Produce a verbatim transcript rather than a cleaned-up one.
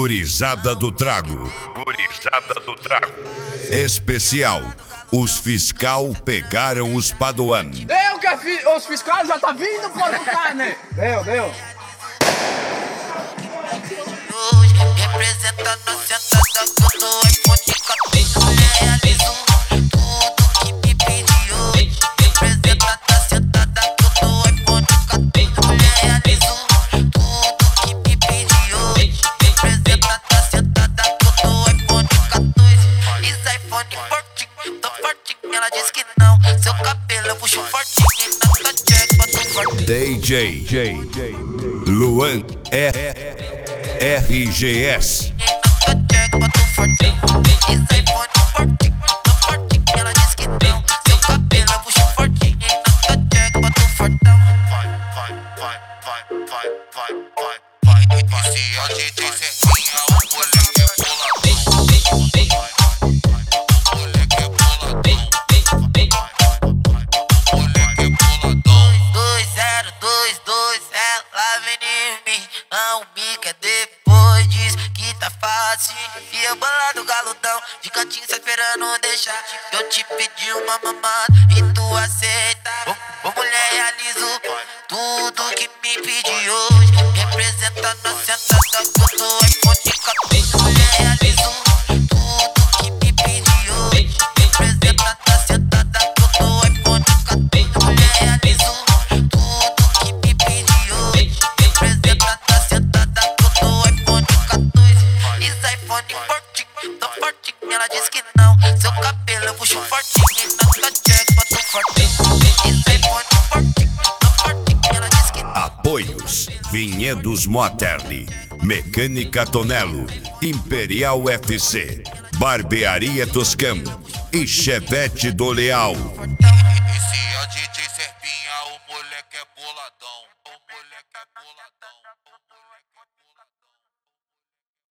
Gurizada do Trago. Gurizada do Trago. Especial. Os fiscal pegaram os Paduan. Eu que fi... Os fiscais já tá vindo por cá, né? Deu, deu. Representa na sentada quando o iPhone cabeça realizo tudo que me pediu. Representa na sentada quando o iPhone cabeça realizo tudo que me pediu. Representa na sentada quando o iPhone quatorze. Isso iPhone forte, tô forte. Ela diz que não. Seu cabelo eu puxo fortinho e não tá check, boto forte. D J Luan é R G S. E eu bolado galudão, de cantinho só esperando deixar. Eu te pedi uma mamada e tu aceita. Ô, ô mulher, realizo tudo que me pediu hoje. Representa na sentada quando o iPhone cabeça. Realizo tudo que me pediu hoje. Representa na sentada quando o iPhone cabeça. Realizo tudo que me pediu hoje. Representa na sentada quando o iPhone quatorze. Isso iPhone forte, tô forte, ela diz que não. Seu cabelo eu puxo fortinho e não tá check, boto forte. Isso iPhone forte, tô forte, ela diz que não. Apoios: Vinhedos Moderni, Mecânica Tonelo, Imperial F C, Barbearia Toscano e Chevette do Leal. Esse é o D J Serpinha, o moleque é boladão, o moleque é boladão.